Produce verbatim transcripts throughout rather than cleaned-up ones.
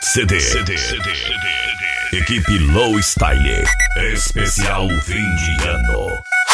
C D. C D. C D. Equipe Low Style. Especial fim de ano.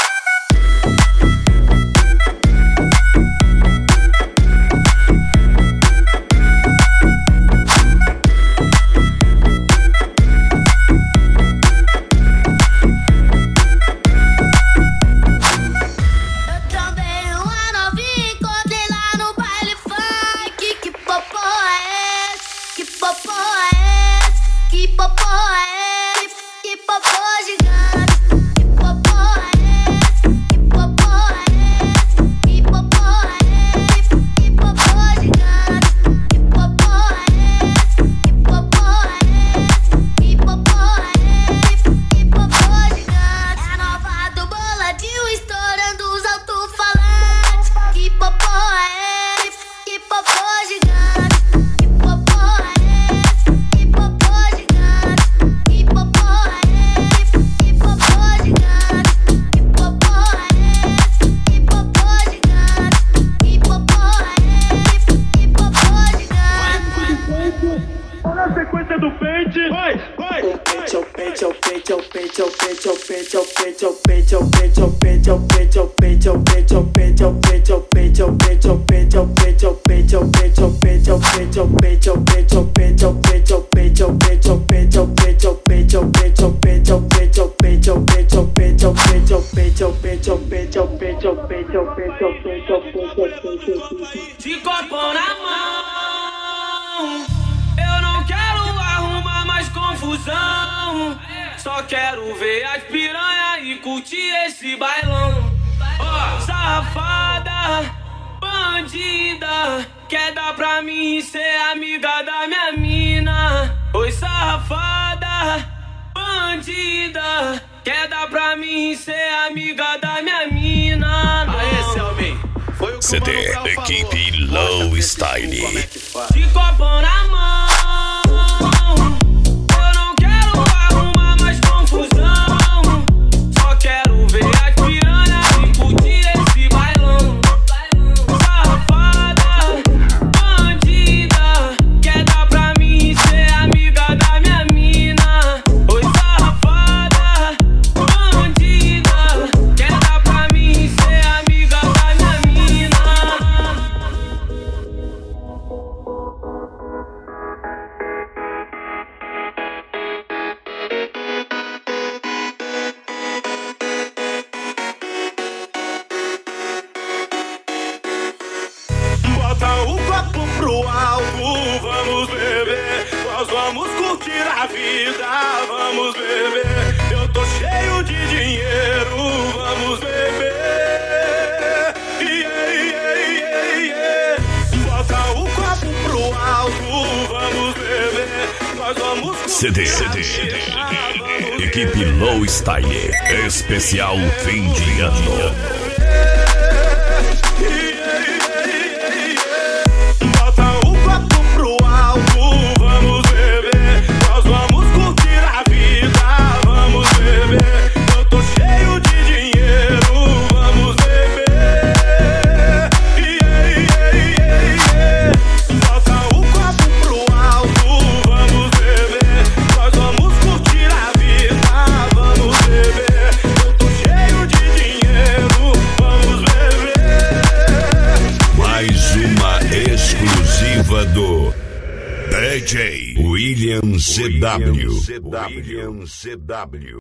De copo na mão, eu não quero arrumar mais confusão. Só quero ver as piranha e curtir esse bailão. Ó, oh, safada, bandida, quer dar pra mim ser amiga da minha mina. Oi, safada, bandida, quer dar pra mim ser amiga da minha mina. Aê, Selmin, foi o que C D, o Mano Brown Equipe falou. Low Style. Como é que faz? De copo na mão, eu não quero arrumar mais confusão. Só quero ver as piranha e curtir esse bailão. Safada, bandida, quer dar pra mim ser amiga da minha mina. Oi, safada, bandida, quer dar pra mim ser amiga da minha mina. Bota o copo pro alto, vamos beber. Nós vamos curtir a vida, vamos beber. Eu tô cheio de dinheiro, vamos beber. Yeah, yeah, yeah, yeah. Bota o copo pro alto, vamos beber. Nós vamos curtir C D. C D. a vida, vamos Equipe Low Style. Especial fim de ano. Bota o copo pro alto, vamos beber. Nós vamos curtir a vida, vamos beber. Eu tô cheio de dinheiro, vamos beber. Yeah, yeah, yeah, yeah. Bota o copo pro alto, vamos beber. Nós vamos curtir a vida, vamos beber. Eu tô cheio de dinheiro, vamos beber. Mais uma exclusiva do D J William C W. William C W.